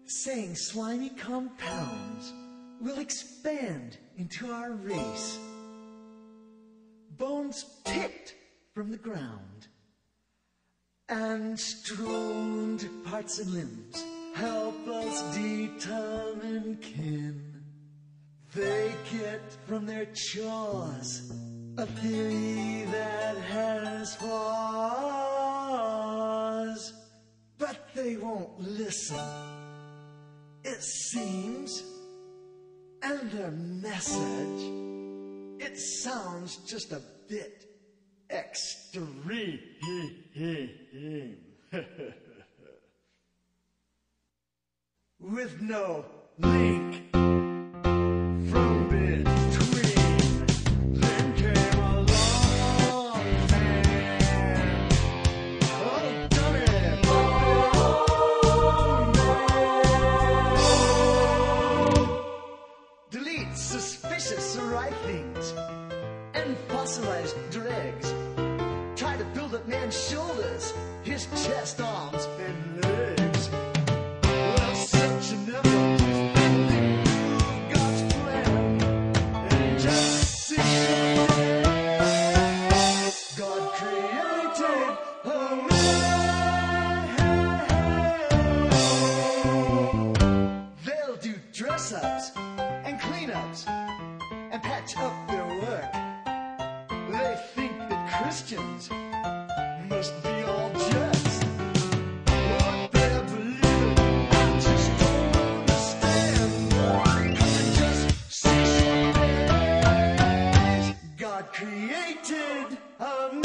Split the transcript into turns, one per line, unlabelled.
saying slimy compounds will expand into our race. Bones picked from the ground and strewn to parts and limbs help us determine kin. They get from their chores a theory that has flaws, but they won't listen, it seems. And their message, it sounds just a bit extreme. With no link from between. Then came along man. Oh, dummy. Delete suspicious writings and fossilized dregs. Try to build up man's shoulders, his chest, arms, and legs. Well, such an effort remove God's plan and justice. God created a man. They'll do dress-ups and cleanups and patch up their work. They think that Christians must be all just. What they're believing, I just don't understand. 'Cause they just see some days God created a